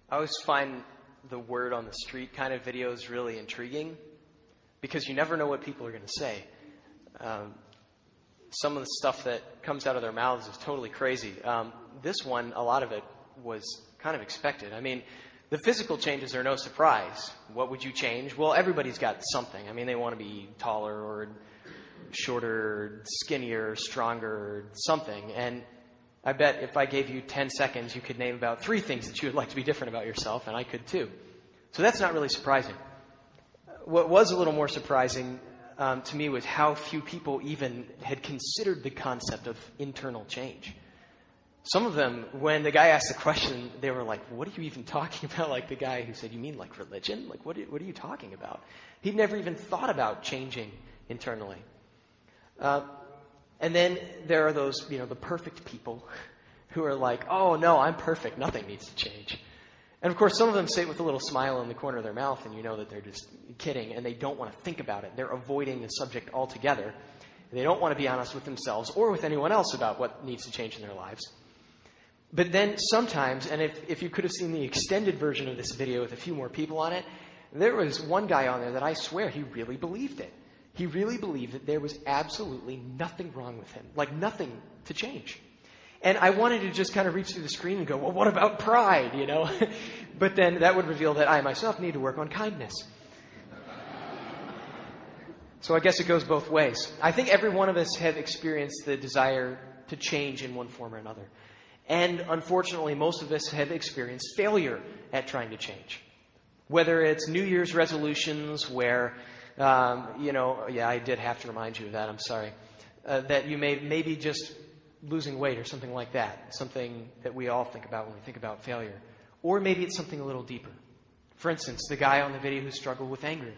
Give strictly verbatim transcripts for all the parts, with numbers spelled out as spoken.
I always find the word on the street kind of videos really intriguing because you never know what people are going to say. Um, some of the stuff that comes out of their mouths is totally crazy. Um, this one, a lot of it was kind of expected. I mean, the physical changes are no surprise. What would you change? Well, everybody's got something. I mean, they want to be taller or shorter, skinnier, stronger, something. And I bet if I gave you ten seconds, you could name about three things that you would like to be different about yourself, and I could too. So that's not really surprising. What was a little more surprising um, to me was how few people even had considered the concept of internal change. Some of them, when the guy asked the question, they were like, what are you even talking about? Like the guy who said, you mean like religion? Like, what are, what are you talking about? He'd never even thought about changing internally. Uh, and then there are those, you know, the perfect people who are like, oh, no, I'm perfect. Nothing needs to change. And, of course, some of them say it with a little smile in the corner of their mouth, and you know that they're just kidding, and they don't want to think about it. They're avoiding the subject altogether. They don't want to be honest with themselves or with anyone else about what needs to change in their lives. But then sometimes, and if, if you could have seen the extended version of this video with a few more people on it, there was one guy on there that I swear he really believed it. He really believed that there was absolutely nothing wrong with him, like nothing to change. And I wanted to just kind of reach through the screen and go, well, what about pride, you know? But then that would reveal that I myself need to work on kindness. So I guess it goes both ways. I think every one of us have experienced the desire to change in one form or another. And unfortunately, most of us have experienced failure at trying to change. Whether it's New Year's resolutions where, um, you know, yeah, I did have to remind you of that, I'm sorry, uh, that you may maybe just losing weight or something like that, something that we all think about when we think about failure. Or maybe it's something a little deeper. For instance, the guy on the video who struggled with anger.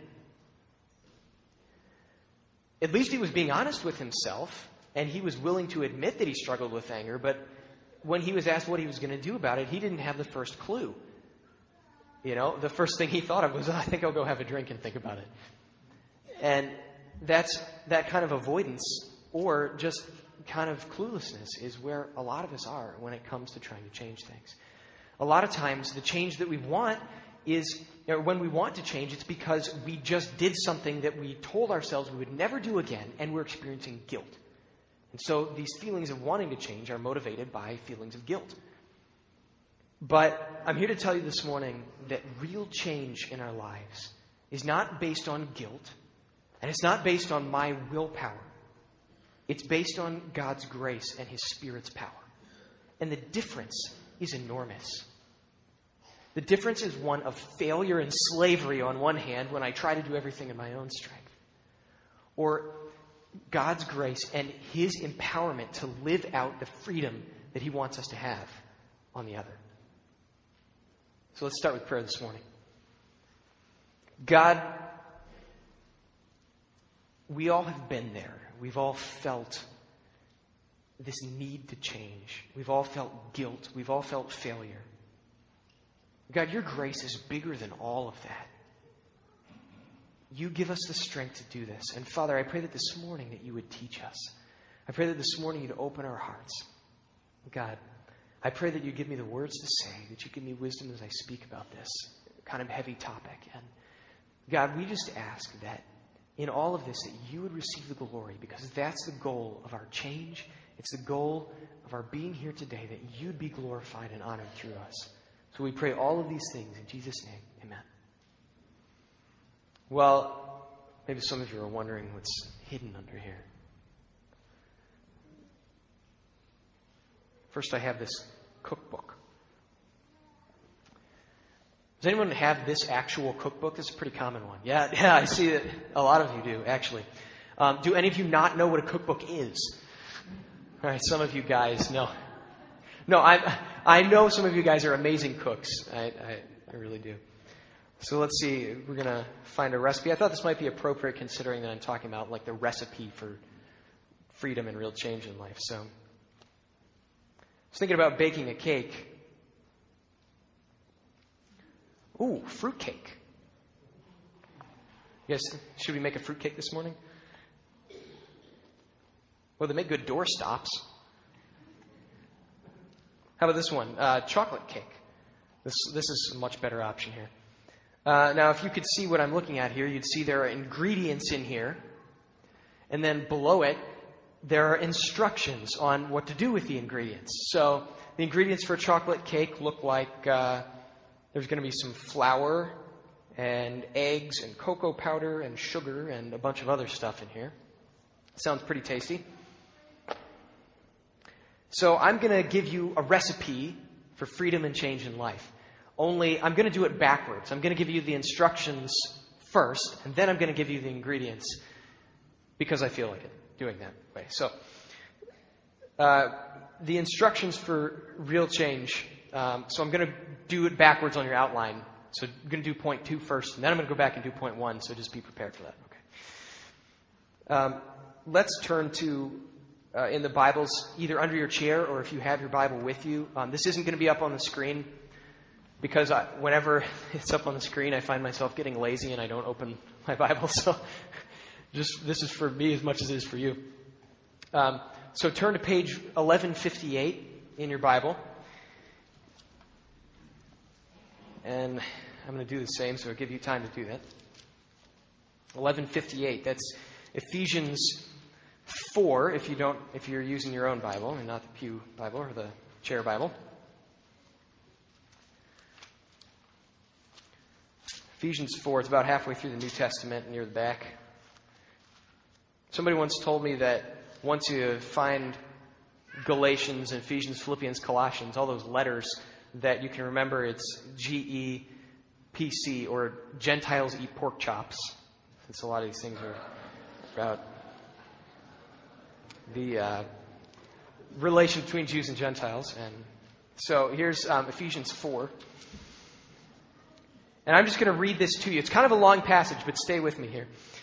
At least he was being honest with himself, and he was willing to admit that he struggled with anger, but when he was asked what he was going to do about it, he didn't have the first clue. You know, the first thing he thought of was, oh, I think I'll go have a drink and think about it. And that's that kind of avoidance or just kind of cluelessness is where a lot of us are when it comes to trying to change things. A lot of times the change that we want is, or when we want to change, it's because we just did something that we told ourselves we would never do again, and we're experiencing guilt. And so these feelings of wanting to change are motivated by feelings of guilt. But I'm here to tell you this morning that real change in our lives is not based on guilt, and it's not based on my willpower. It's based on God's grace and His Spirit's power. And the difference is enormous. The difference is one of failure and slavery on one hand when I try to do everything in my own strength. Or God's grace and His empowerment to live out the freedom that He wants us to have on the other. So let's start with prayer this morning. God, we all have been there. We've all felt this need to change. We've all felt guilt. We've all felt failure. God, your grace is bigger than all of that. You give us the strength to do this. And Father, I pray that this morning that you would teach us. I pray that this morning you'd open our hearts. God, I pray that you give me the words to say, that you give me wisdom as I speak about this kind of heavy topic. And God, we just ask that in all of this, that you would receive the glory, because that's the goal of our change. It's the goal of our being here today, that you'd be glorified and honored through us. So we pray all of these things in Jesus' name. Amen. Well, maybe some of you are wondering what's hidden under here. First, I have this cookbook. Does anyone have this actual cookbook? It's a pretty common one. Yeah, yeah, I see that a lot of you do, actually. Um, do any of you not know what a cookbook is? All right, some of you guys know. No, I I know some of you guys are amazing cooks. I, I, I really do. So let's see. We're going to find a recipe. I thought this might be appropriate considering that I'm talking about like the recipe for freedom and real change in life. So I was thinking about baking a cake. Ooh, fruitcake. Yes, should we make a fruitcake this morning? Well, they make good door stops. How about this one? Uh, chocolate cake. This, this is a much better option here. Uh, now, if you could see what I'm looking at here, you'd see there are ingredients in here. And then below it, there are instructions on what to do with the ingredients. So the ingredients for a chocolate cake look like uh, there's going to be some flour and eggs and cocoa powder and sugar and a bunch of other stuff in here. Sounds pretty tasty. So I'm going to give you a recipe for freedom and change in life. Only I'm going to do it backwards. I'm going to give you the instructions first, and then I'm going to give you the ingredients because I feel like it, doing that way. So uh, the instructions for real change, um, so I'm going to do it backwards on your outline. So I'm going to do point two first, and then I'm going to go back and do point one, so just be prepared for that. Okay. Um, let's turn to, uh, in the Bibles, either under your chair or if you have your Bible with you. Um, this isn't going to be up on the screen because I, whenever it's up on the screen, I find myself getting lazy and I don't open my Bible. So just this is for me as much as it is for you. Um, so turn to page eleven fifty-eight in your Bible. And I'm going to do the same, so I'll give you time to do that. eleven fifty-eight, that's Ephesians four, if you don't, if you're using your own Bible and not the Pew Bible or the chair Bible. Ephesians four, it's about halfway through the New Testament, near the back. Somebody once told me that once you find Galatians, Ephesians, Philippians, Colossians, all those letters, that you can remember it's G E P C, or Gentiles eat pork chops, since a lot of these things are about the uh, relation between Jews and Gentiles. And so here's um, Ephesians four. And I'm just going to read this to you. It's kind of a long passage, but stay with me here.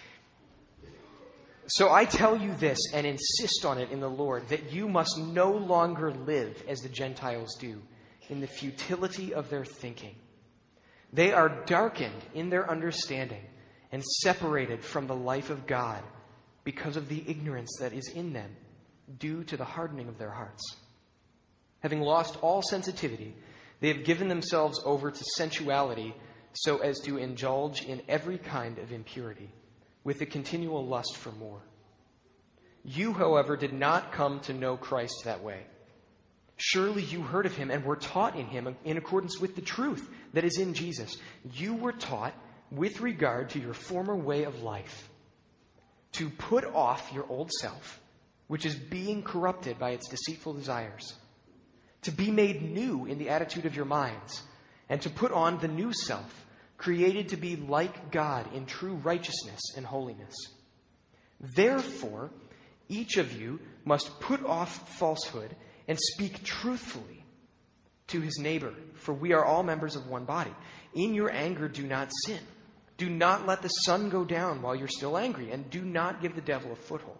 So I tell you this and insist on it in the Lord, that you must no longer live as the Gentiles do, in the futility of their thinking. They are darkened in their understanding and separated from the life of God because of the ignorance that is in them due to the hardening of their hearts. Having lost all sensitivity, they have given themselves over to sensuality so as to indulge in every kind of impurity, with a continual lust for more. You, however, did not come to know Christ that way. Surely you heard of him and were taught in him in accordance with the truth that is in Jesus. You were taught with regard to your former way of life to put off your old self, which is being corrupted by its deceitful desires, to be made new in the attitude of your minds, and to put on the new self, created to be like God in true righteousness and holiness. Therefore, each of you must put off falsehood and speak truthfully to his neighbor, for we are all members of one body. In your anger, do not sin. Do not let the sun go down while you're still angry, and do not give the devil a foothold.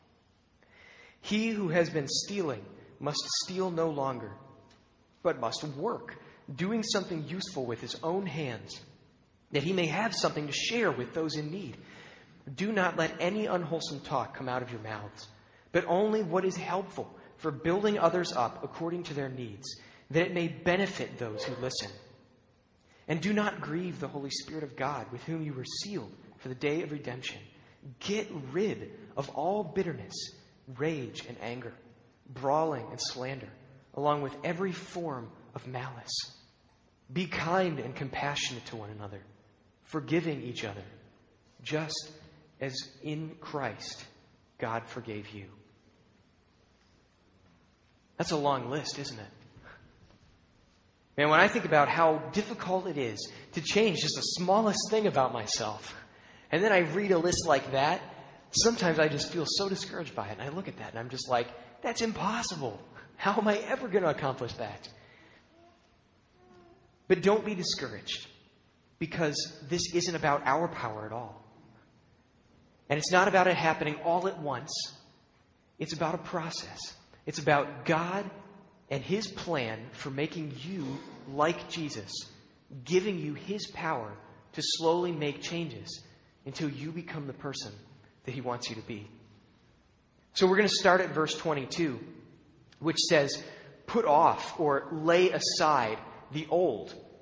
He who has been stealing must steal no longer, but must work, doing something useful with his own hands, that he may have something to share with those in need. Do not let any unwholesome talk come out of your mouths, but only what is helpful for building others up according to their needs, that it may benefit those who listen. And do not grieve the Holy Spirit of God, with whom you were sealed for the day of redemption. Get rid of all bitterness, rage, and anger, brawling and slander, along with every form of malice. Be kind and compassionate to one another, forgiving each other, just as in Christ God forgave you. That's a long list, isn't it? Man, when I think about how difficult it is to change just the smallest thing about myself, and then I read a list like that, sometimes I just feel so discouraged by it. And I look at that and I'm just like, that's impossible. How am I ever going to accomplish that? But don't be discouraged, because this isn't about our power at all. And it's not about it happening all at once. It's about a process. It's about God and his plan for making you like Jesus, giving you his power to slowly make changes until you become the person that he wants you to be. So we're going to start at verse twenty-two, which says, put off or lay aside the old,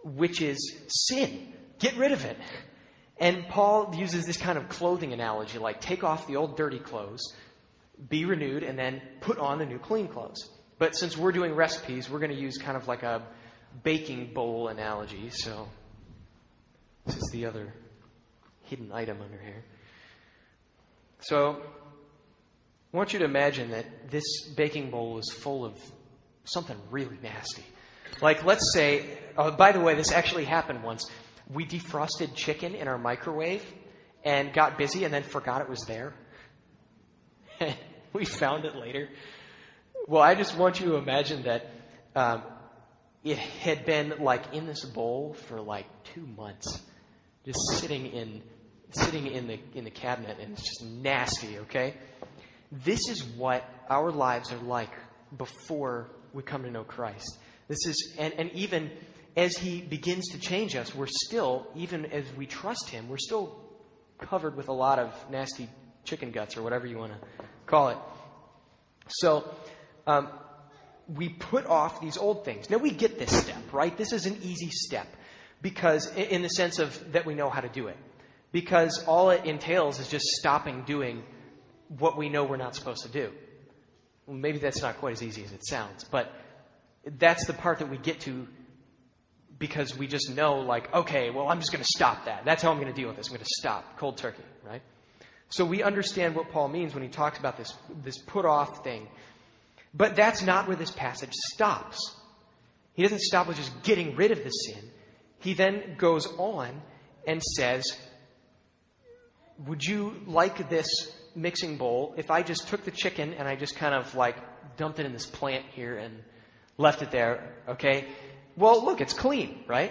which is sin. Get rid of it. And Paul uses this kind of clothing analogy, like take off the old dirty clothes, be renewed, and then put on the new clean clothes. But since we're doing recipes, we're going to use kind of like a baking bowl analogy. So this is the other hidden item under here. So I want you to imagine that this baking bowl is full of something really nasty. Like, let's say, oh, by the way, this actually happened once. We defrosted chicken in our microwave and got busy and then forgot it was there. We found it later. Well, I just want you to imagine that um, it had been like in this bowl for like two months, just sitting in sitting in the in the cabinet, and it's just nasty. Okay, this is what our lives are like before we come to know Christ. This is, and, and even as He begins to change us, we're still, even as we trust Him, we're still covered with a lot of nasty chicken guts or whatever you want to call it. So um, we put off these old things. Now we get this step, right? This is an easy step because, in the sense of that we know how to do it, because all it entails is just stopping doing what we know we're not supposed to do. Well, maybe that's not quite as easy as it sounds, but that's the part that we get to because we just know, like, okay, well, I'm just going to stop that. That's how I'm going to deal with this. I'm going to stop cold turkey, right? So we understand what Paul means when he talks about this, this put-off thing. But that's not where this passage stops. He doesn't stop with just getting rid of the sin. He then goes on and says, would you like this mixing bowl if I just took the chicken and I just kind of like dumped it in this plant here and left it there, okay? Well, look, it's clean, right?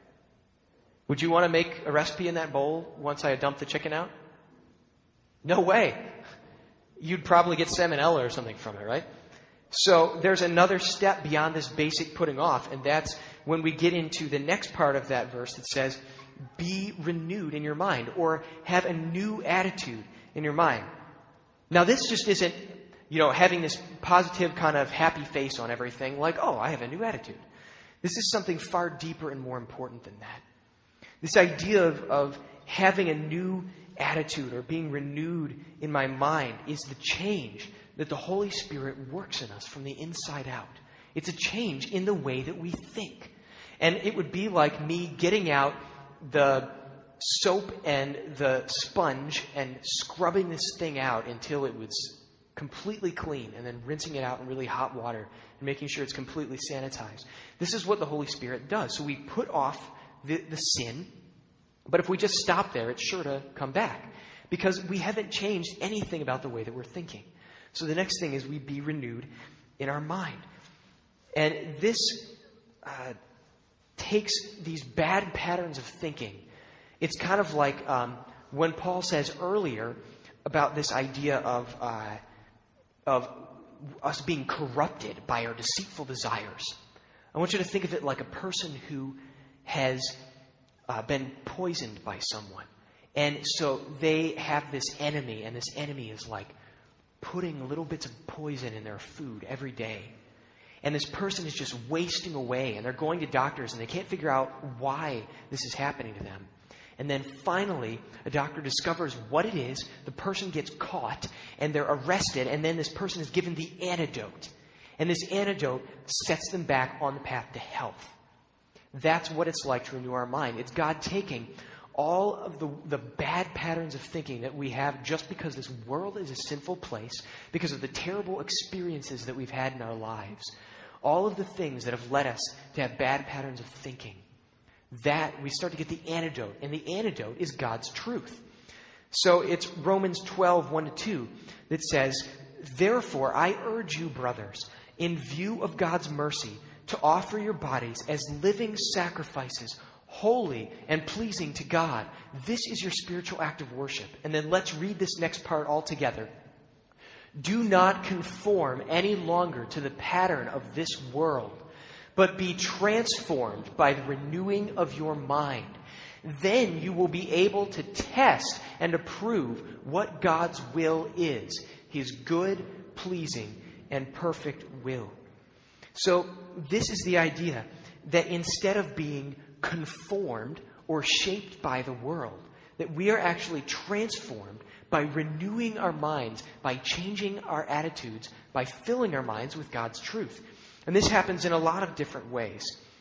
Would you want to make a recipe in that bowl once I dump the chicken out? No way. You'd probably get salmonella or something from it, right? So there's another step beyond this basic putting off, and that's when we get into the next part of that verse that says, be renewed in your mind, or have a new attitude in your mind. Now, this just isn't, you know, having this positive kind of happy face on everything, like, oh, I have a new attitude. This is something far deeper and more important than that. This idea of, of having a new attitude or being renewed in my mind is the change that the Holy Spirit works in us from the inside out. It's a change in the way that we think. And it would be like me getting out the soap and the sponge and scrubbing this thing out until it was completely clean, and then rinsing it out in really hot water and making sure it's completely sanitized. This is what the Holy Spirit does. So we put off the, the sin, but if we just stop there, it's sure to come back because we haven't changed anything about the way that we're thinking. So the next thing is we be renewed in our mind. And this uh, takes these bad patterns of thinking. It's kind of like um, when Paul says earlier about this idea of uh, of us being corrupted by our deceitful desires. I want you to think of it like a person who has uh, been poisoned by someone. And so they have this enemy, and this enemy is like putting little bits of poison in their food every day. And this person is just wasting away, and they're going to doctors, and they can't figure out why this is happening to them. And then finally, a doctor discovers what it is. The person gets caught, and they're arrested, and then this person is given the antidote. And this antidote sets them back on the path to health. That's what it's like to renew our mind. It's God taking all of the, the bad patterns of thinking that we have just because this world is a sinful place, because of the terrible experiences that we've had in our lives. All of the things that have led us to have bad patterns of thinking. That we start to get the antidote. And the antidote is God's truth. So it's Romans twelve, one to two that says, therefore, I urge you, brothers, in view of God's mercy, to offer your bodies as living sacrifices, holy and pleasing to God. This is your spiritual act of worship. And then let's read this next part all together. Do not conform any longer to the pattern of this world, but be transformed by the renewing of your mind. Then you will be able to test and approve what God's will is, His good, pleasing, and perfect will. So this is the idea that instead of being conformed or shaped by the world. That we are actually transformed by renewing our minds, by changing our attitudes, by filling our minds with God's truth. And this happens in a lot of different ways.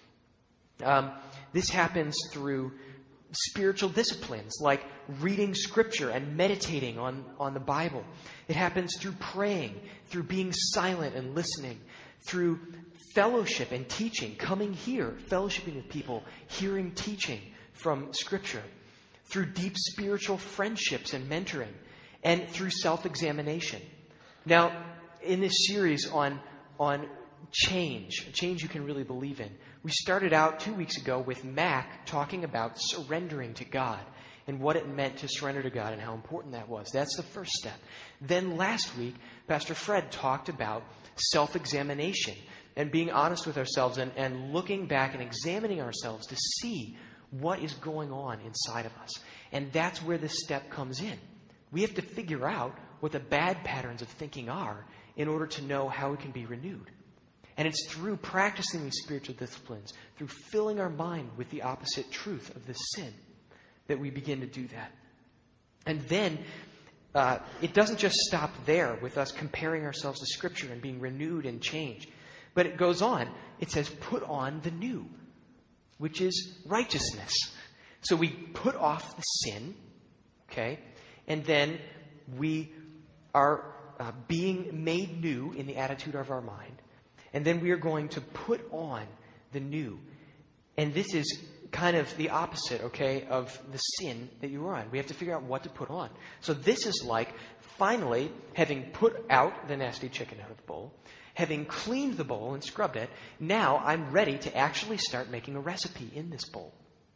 Um, this happens through spiritual disciplines like reading Scripture and meditating on, on the Bible. It happens through praying, through being silent and listening, through fellowship and teaching, coming here, fellowshipping with people, hearing teaching from Scripture, through deep spiritual friendships and mentoring, and through self-examination. Now, in this series on, on change, change you can really believe in, we started out two weeks ago with Mac talking about surrendering to God and what it meant to surrender to God and how important that was. That's the first step. Then last week, Pastor Fred talked about self-examination and being honest with ourselves and, and looking back and examining ourselves to see what is going on inside of us. And that's where this step comes in. We have to figure out what the bad patterns of thinking are in order to know how we can be renewed. And it's through practicing these spiritual disciplines, through filling our mind with the opposite truth of this sin, that we begin to do that. And then uh, it doesn't just stop there with us comparing ourselves to Scripture and being renewed and changed. But it goes on. It says, put on the new, which is righteousness. So we put off the sin, okay? And then we are uh, being made new in the attitude of our mind. And then we are going to put on the new. And this is kind of the opposite, okay, of the sin that you are on. We have to figure out what to put on. So this is like finally having put out the nasty chicken out of the bowl, having cleaned the bowl and scrubbed it, now I'm ready to actually start making a recipe in this bowl.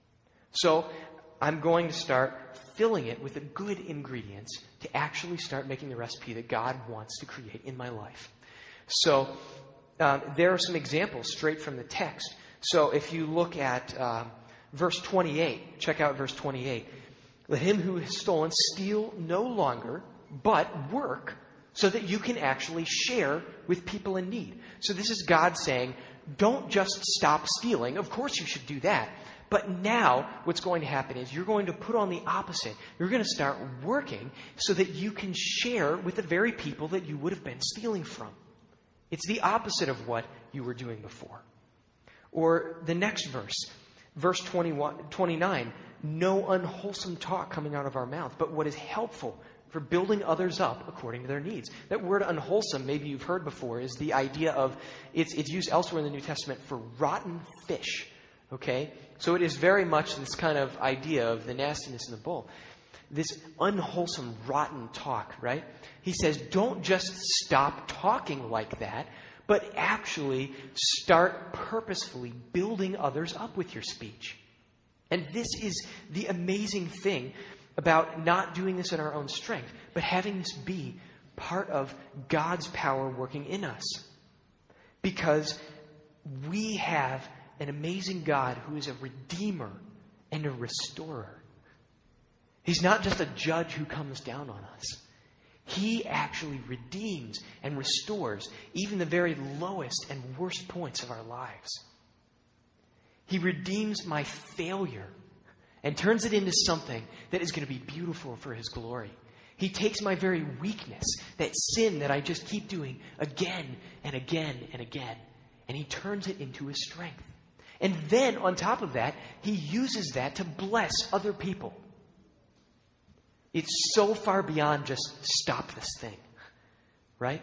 So I'm going to start filling it with the good ingredients to actually start making the recipe that God wants to create in my life. So Um, there are some examples straight from the text. So if you look at um, verse twenty-eight, check out verse twenty-eight. Let him who has stolen steal no longer, but work so that you can actually share with people in need. So this is God saying, don't just stop stealing. Of course you should do that. But now what's going to happen is you're going to put on the opposite. You're going to start working so that you can share with the very people that you would have been stealing from. It's the opposite of what you were doing before. Or the next verse, verse twenty-one, twenty-nine, no unwholesome talk coming out of our mouth, but what is helpful for building others up according to their needs. That word unwholesome, maybe you've heard before, is the idea of, it's, it's used elsewhere in the New Testament for rotten fish. Okay? So it is very much this kind of idea of the nastiness in the bowl. This unwholesome, rotten talk, right? He says, don't just stop talking like that, but actually start purposefully building others up with your speech. And this is the amazing thing about not doing this in our own strength, but having this be part of God's power working in us. Because we have an amazing God who is a redeemer and a restorer. He's not just a judge who comes down on us. He actually redeems and restores even the very lowest and worst points of our lives. He redeems my failure and turns it into something that is going to be beautiful for His glory. He takes my very weakness, that sin that I just keep doing again and again and again, and He turns it into His strength. And then on top of that, He uses that to bless other people. It's so far beyond just stop this thing, right?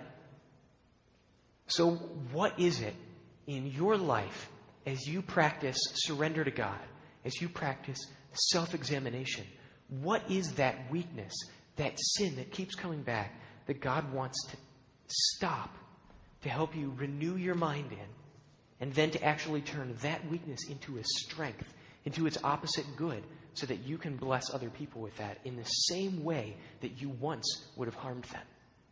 So what is it in your life as you practice surrender to God, as you practice self-examination? What is that weakness, that sin that keeps coming back that God wants to stop, to help you renew your mind in, and then to actually turn that weakness into a strength, into its opposite good, so that you can bless other people with that in the same way that you once would have harmed them?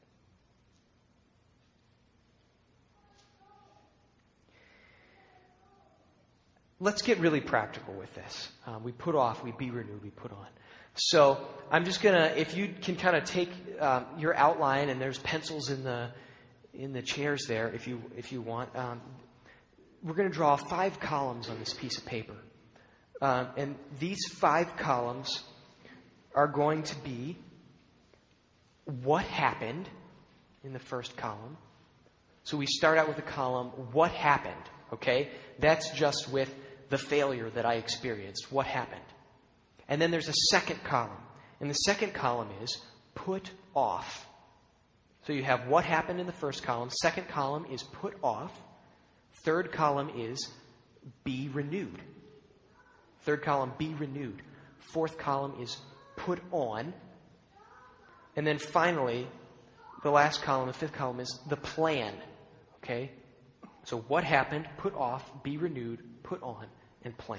Let's get really practical with this. Um, we put off, we be renewed, we put on. So I'm just going to, if you can kind of take um, your outline, and there's pencils in the in the chairs there if you if you want. Um, we're going to draw five columns on this piece of paper. Um, and these five columns are going to be what happened in the first column. So we start out with the column, what happened, okay? That's just with the failure that I experienced, what happened. And then there's a second column. And the second column is put off. So you have what happened in the first column. Second column is put off. Third column is be renewed. Third column, be renewed. Fourth column is put on. And then finally, the last column, the fifth column, is the plan. Okay? So what happened, put off, be renewed, put on, and plan.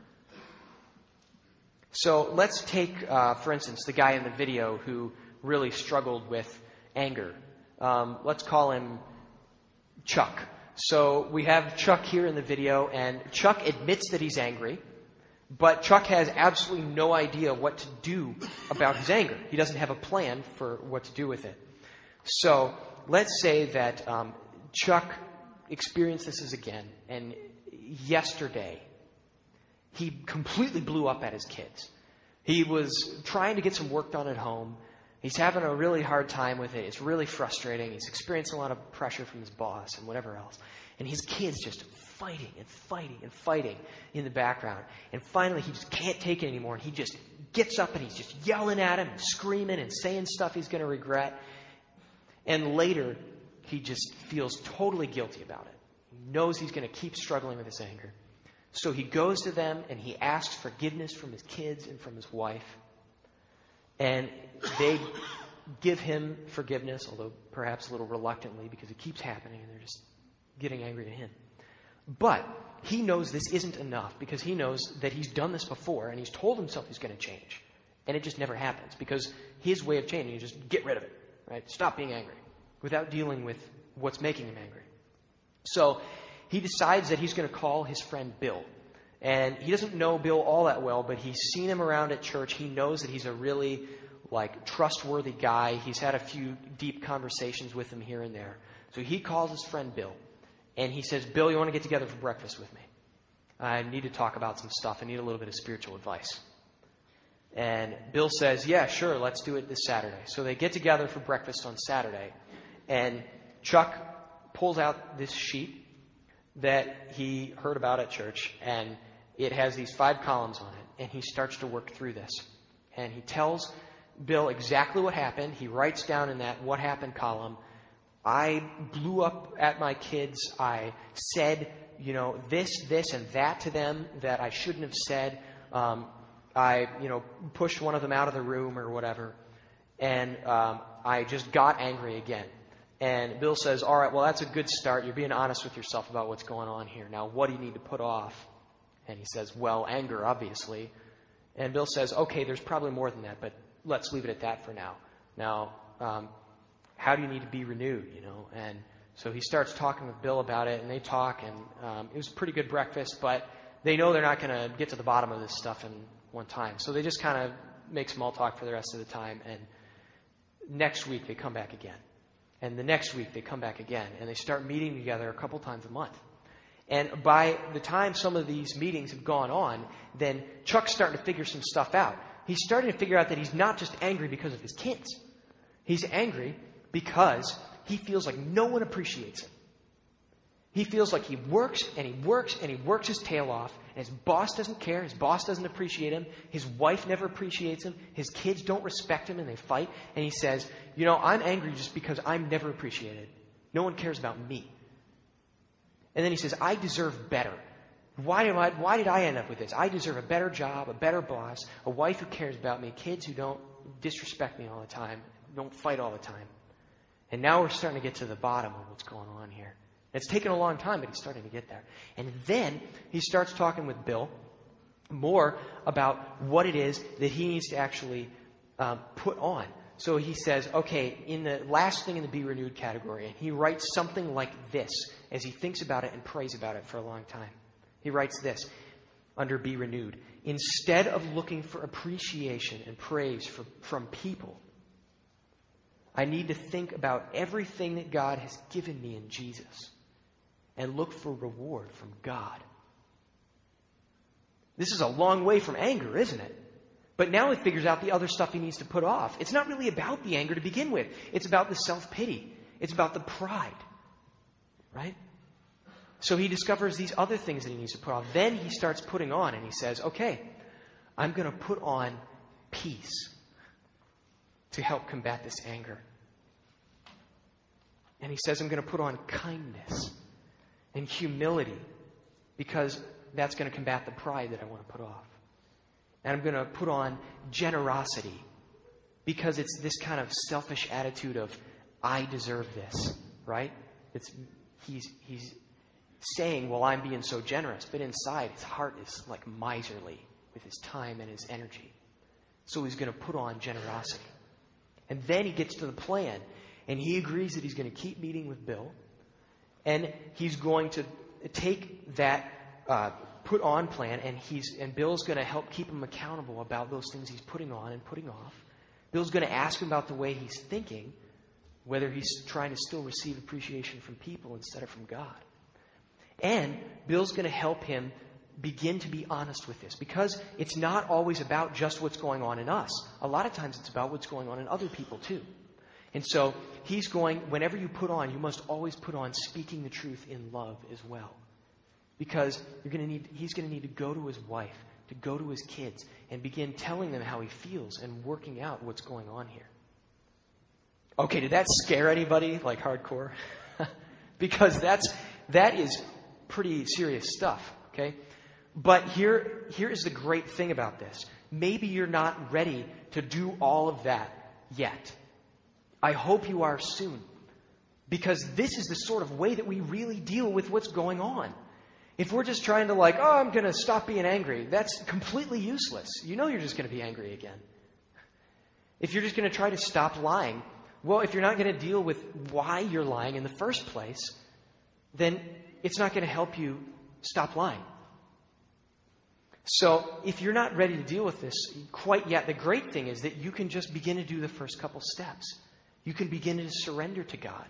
So let's take, uh, for instance, the guy in the video who really struggled with anger. Um, let's call him Chuck. So we have Chuck here in the video, and Chuck admits that he's angry, but Chuck has absolutely no idea what to do about his anger. He doesn't have a plan for what to do with it. So let's say that um, Chuck experienced this again, and yesterday he completely blew up at his kids. He was trying to get some work done at home. He's having a really hard time with it. It's really frustrating. He's experiencing a lot of pressure from his boss and whatever else. And his kids just fighting and fighting and fighting in the background. And finally, he just can't take it anymore. And he just gets up and he's just yelling at him and screaming and saying stuff he's going to regret. And later, he just feels totally guilty about it. He knows he's going to keep struggling with his anger. So he goes to them and he asks forgiveness from his kids and from his wife. And they give him forgiveness, although perhaps a little reluctantly because it keeps happening and they're just getting angry at him. But he knows this isn't enough because he knows that he's done this before and he's told himself he's going to change. And it just never happens because his way of changing is just get rid of it, right? Stop being angry without dealing with what's making him angry. So he decides that he's going to call his friend Bill. And he doesn't know Bill all that well, but he's seen him around at church. He knows that he's a really, like, trustworthy guy. He's had a few deep conversations with him here and there. So he calls his friend Bill. And he says, Bill, you want to get together for breakfast with me? I need to talk about some stuff. I need a little bit of spiritual advice. And Bill says, yeah, sure, let's do it this Saturday. So they get together for breakfast on Saturday. And Chuck pulls out this sheet that he heard about at church, and it has these five columns on it, and he starts to work through this. And he tells Bill exactly what happened. He writes down in that what happened column, I blew up at my kids. I said, you know, this, this, and that to them that I shouldn't have said. Um, I, you know, pushed one of them out of the room or whatever. And um, I just got angry again. And Bill says, all right, well, that's a good start. You're being honest with yourself about what's going on here. Now, what do you need to put off? And he says, well, anger, obviously. And Bill says, okay, there's probably more than that, but let's leave it at that for now. Now, um, how do you need to be renewed, you know? And so he starts talking with Bill about it, and they talk, and um, it was a pretty good breakfast, but they know they're not going to get to the bottom of this stuff in one time. So they just kind of make small talk for the rest of the time, and next week they come back again. And the next week they come back again, and they start meeting together a couple times a month. And by the time some of these meetings have gone on, then Chuck's starting to figure some stuff out. He's starting to figure out that he's not just angry because of his kids. He's angry because he feels like no one appreciates him. He feels like he works and he works and he works his tail off, and his boss doesn't care, his boss doesn't appreciate him, his wife never appreciates him, his kids don't respect him and they fight, and he says, you know, I'm angry just because I'm never appreciated. No one cares about me. And then he says, I deserve better. Why did I, why did I end up with this? I deserve a better job, a better boss, a wife who cares about me, kids who don't disrespect me all the time, don't fight all the time. And now we're starting to get to the bottom of what's going on here. It's taken a long time, but he's starting to get there. And then he starts talking with Bill more about what it is that he needs to actually um, put on. So he says, okay, in the last thing in the Be Renewed category, and he writes something like this as he thinks about it and prays about it for a long time. He writes this under Be Renewed. Instead of looking for appreciation and praise for, from people, I need to think about everything that God has given me in Jesus and look for reward from God. This is a long way from anger, isn't it? But now he figures out the other stuff he needs to put off. It's not really about the anger to begin with. It's about the self-pity. It's about the pride. Right? So he discovers these other things that he needs to put off. Then he starts putting on and he says, okay, I'm going to put on peace to help combat this anger. And he says, I'm going to put on kindness and humility because that's going to combat the pride that I want to put off. And I'm going to put on generosity because it's this kind of selfish attitude of, I deserve this, right? It's he's he's saying, well, I'm being so generous, but inside his heart is like miserly with his time and his energy. So he's going to put on generosity. And then he gets to the plan, and he agrees that he's going to keep meeting with Bill, and he's going to take that uh, put on plan, and he's and Bill's going to help keep him accountable about those things he's putting on and putting off. Bill's going to ask him about the way he's thinking, whether he's trying to still receive appreciation from people instead of from God. And Bill's going to help him begin to be honest with this, because it's not always about just what's going on in us. A lot of times it's about what's going on in other people too. And so he's going, whenever you put on, you must always put on speaking the truth in love as well. Because you're going to need, he's going to need to go to his wife, to go to his kids, and begin telling them how he feels and working out what's going on here. Okay, did that scare anybody, like hardcore? Because that's that is pretty serious stuff, okay? But here, here is the great thing about this. Maybe you're not ready to do all of that yet. I hope you are soon. Because this is the sort of way that we really deal with what's going on. If we're just trying to like, oh, I'm going to stop being angry, that's completely useless. You know you're just going to be angry again. If you're just going to try to stop lying, well, if you're not going to deal with why you're lying in the first place, then it's not going to help you stop lying. So if you're not ready to deal with this quite yet, the great thing is that you can just begin to do the first couple steps. You can begin to surrender to God.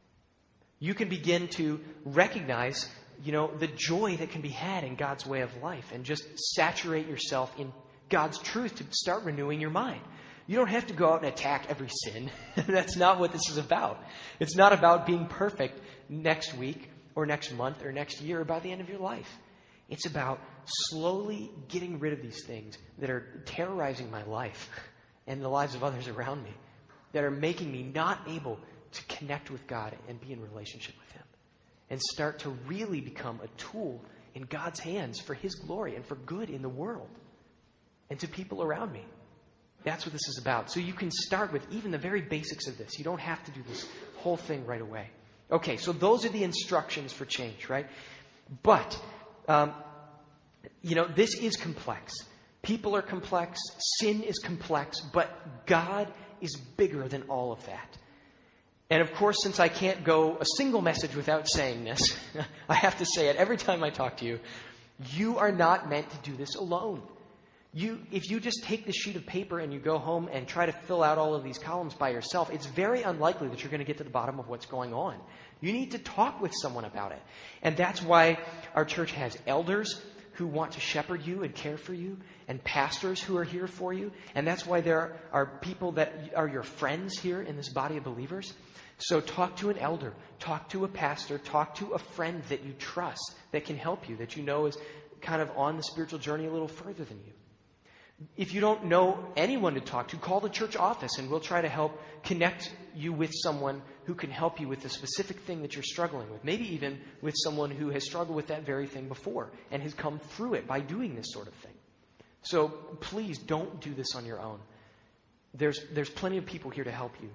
You can begin to recognize, you know, the joy that can be had in God's way of life and just saturate yourself in God's truth to start renewing your mind. You don't have to go out and attack every sin. That's not what this is about. It's not about being perfect next week or next month or next year or by the end of your life. It's about slowly getting rid of these things that are terrorizing my life and the lives of others around me, that are making me not able to connect with God and be in relationship with Him, and start to really become a tool in God's hands for His glory and for good in the world and to people around me. That's what this is about. So you can start with even the very basics of this. You don't have to do this whole thing right away. Okay, so those are the instructions for change, right? But, um, you know, this is complex. People are complex. Sin is complex. But God is bigger than all of that. And of course, since I can't go a single message without saying this, I have to say it every time I talk to you. You are not meant to do this alone. You, if you just take this sheet of paper and you go home and try to fill out all of these columns by yourself, it's very unlikely that you're going to get to the bottom of what's going on. You need to talk with someone about it. And that's why our church has elders who want to shepherd you and care for you, and pastors who are here for you. And that's why there are people that are your friends here in this body of believers. So talk to an elder, talk to a pastor, talk to a friend that you trust, that can help you, that you know is kind of on the spiritual journey a little further than you. If you don't know anyone to talk to, call the church office and we'll try to help connect you with someone who can help you with the specific thing that you're struggling with. Maybe even with someone who has struggled with that very thing before and has come through it by doing this sort of thing. So please don't do this on your own. There's, there's plenty of people here to help you.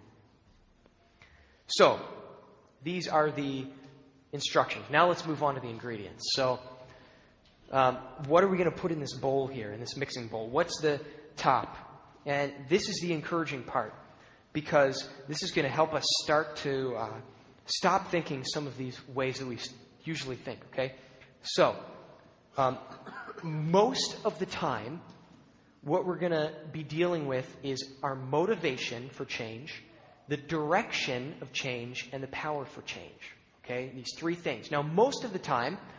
So these are the instructions. Now let's move on to the ingredients. So Um, what are we going to put in this bowl here, in this mixing bowl? What's the top? And this is the encouraging part, because this is going to help us start to uh, stop thinking some of these ways that we usually think, okay? So, um, most of the time, what we're going to be dealing with is our motivation for change, the direction of change, and the power for change, okay? These three things. Now, most of the time,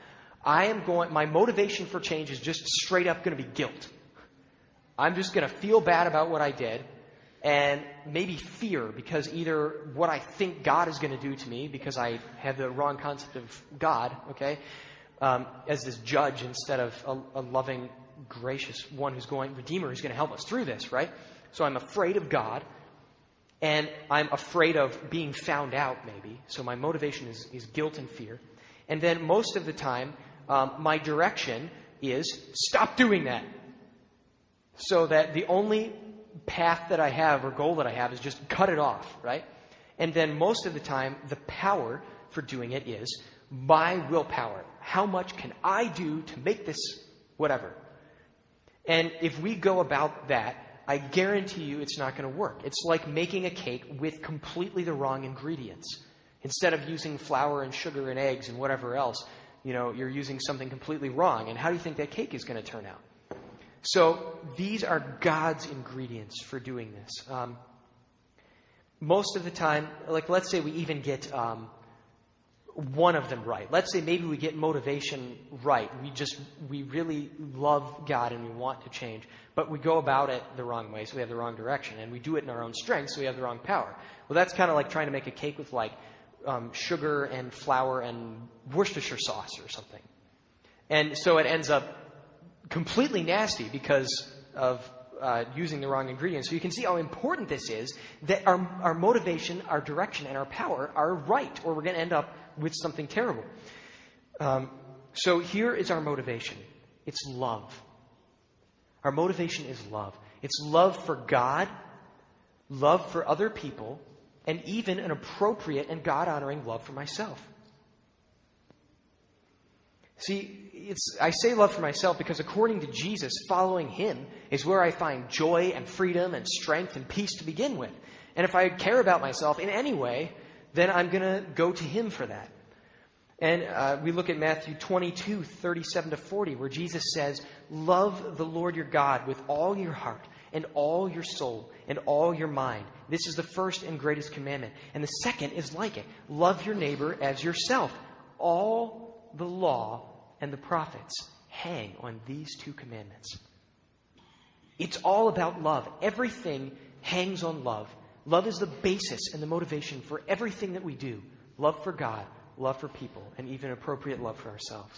I am going, my motivation for change is just straight up going to be guilt. I'm just going to feel bad about what I did, and maybe fear, because either what I think God is going to do to me, because I have the wrong concept of God, okay, um, as this judge instead of a, a loving, gracious one who's going, Redeemer who's going to help us through this, right? So I'm afraid of God, and I'm afraid of being found out, maybe. So my motivation is, is guilt and fear. And then most of the time, um, my direction is stop doing that. So that the only path that I have or goal that I have is just cut it off, right? And then most of the time, the power for doing it is my willpower. How much can I do to make this whatever? And if we go about that, I guarantee you it's not going to work. It's like making a cake with completely the wrong ingredients. Instead of using flour and sugar and eggs and whatever else, you know, you're using something completely wrong. And how do you think that cake is going to turn out? So these are God's ingredients for doing this. Um, most of the time, like let's say we even get um, one of them right. Let's say maybe we get motivation right. We just, we really love God and we want to change. But we go about it the wrong way, so we have the wrong direction. And we do it in our own strength, so we have the wrong power. Well, that's kind of like trying to make a cake with like um, sugar and flour and Worcestershire sauce or something. And so it ends up completely nasty because of uh, using the wrong ingredients. So you can see how important this is, that our, our motivation, our direction, and our power are right, or we're going to end up with something terrible. Um, so here is our motivation. It's love. Our motivation is love. It's love for God, love for other people, and even an appropriate and God-honoring love for myself. See, it's, I say love for myself because according to Jesus, following Him is where I find joy and freedom and strength and peace to begin with. And if I care about myself in any way, then I'm going to go to Him for that. And uh, we look at Matthew twenty-two, thirty-seven to forty, where Jesus says, love the Lord your God with all your heart and all your soul and all your mind. This is the first and greatest commandment. And the second is like it. Love your neighbor as yourself. All the law and the prophets hang on these two commandments. It's all about love. Everything hangs on love. Love is the basis and the motivation for everything that we do. Love for God, love for people, and even appropriate love for ourselves.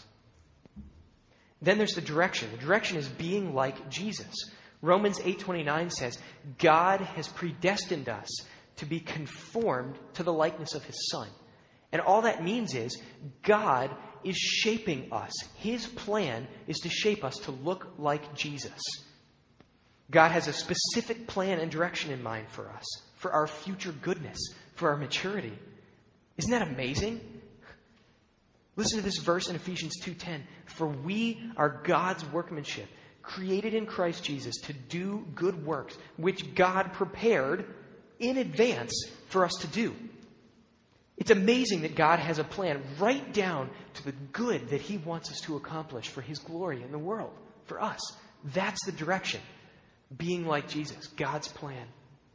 Then there's the direction. The direction is being like Jesus. Romans eight twenty-nine says, God has predestined us to be conformed to the likeness of His Son. And all that means is God is shaping us. His plan is to shape us to look like Jesus. God has a specific plan and direction in mind for us, for our future goodness, for our maturity. Isn't that amazing? Listen to this verse in Ephesians two ten. For we are God's workmanship, created in Christ Jesus to do good works, which God prepared in advance for us to do. It's amazing that God has a plan right down to the good that He wants us to accomplish for His glory in the world, for us. That's the direction. Being like Jesus, God's plan.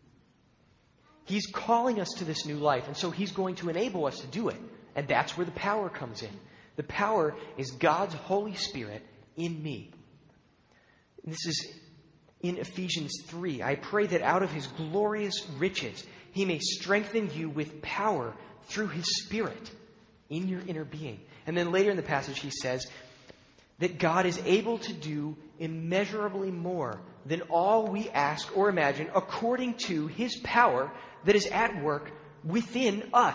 He's calling us to this new life, and so He's going to enable us to do it. And that's where the power comes in. The power is God's Holy Spirit in me. This is in Ephesians three. I pray that out of His glorious riches He may strengthen you with power through His Spirit in your inner being. And then later in the passage he says that God is able to do immeasurably more than all we ask or imagine according to His power that is at work within us.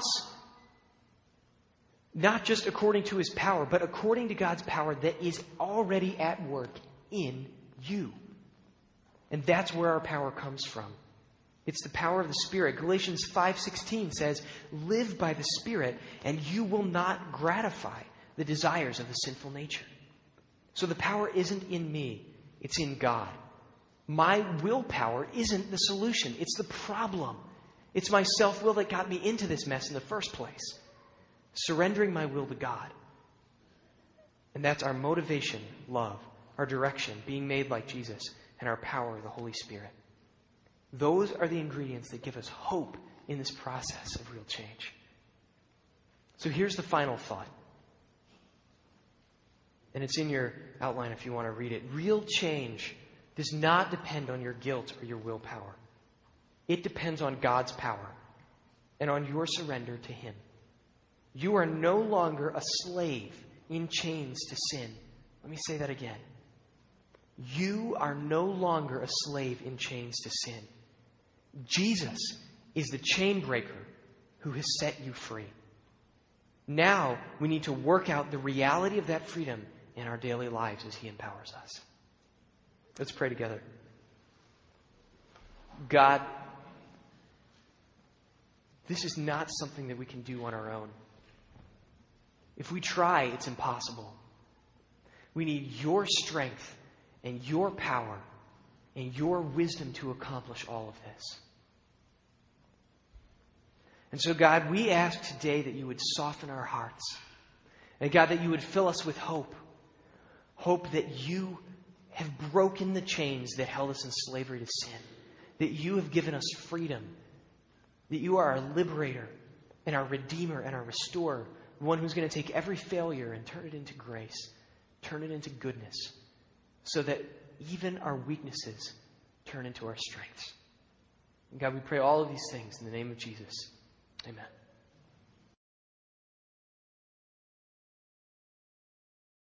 Not just according to His power, but according to God's power that is already at work in you. And that's where our power comes from. It's the power of the Spirit. Galatians five sixteen says, live by the Spirit and you will not gratify the desires of the sinful nature. So the power isn't in me, it's in God. My willpower isn't the solution, it's the problem. It's my self-will that got me into this mess in the first place. Surrendering my will to God. And that's our motivation, love, our direction, being made like Jesus, and our power, the Holy Spirit. Those are the ingredients that give us hope in this process of real change. So here's the final thought. And it's in your outline if you want to read it. Real change does not depend on your guilt or your willpower. It depends on God's power and on your surrender to Him. You are no longer a slave in chains to sin. Let me say that again. You are no longer a slave in chains to sin. Jesus is the chain breaker who has set you free. Now we need to work out the reality of that freedom in our daily lives as He empowers us. Let's pray together. God, this is not something that we can do on our own. If we try, it's impossible. We need your strength and your power and your wisdom to accomplish all of this. And so, God, we ask today that you would soften our hearts. And God, that you would fill us with hope. Hope that you have broken the chains that held us in slavery to sin. That you have given us freedom. That you are our liberator and our redeemer and our restorer. One who's going to take every failure and turn it into grace. Turn it into goodness. So that even our weaknesses turn into our strengths. And God, we pray all of these things in the name of Jesus. Amen.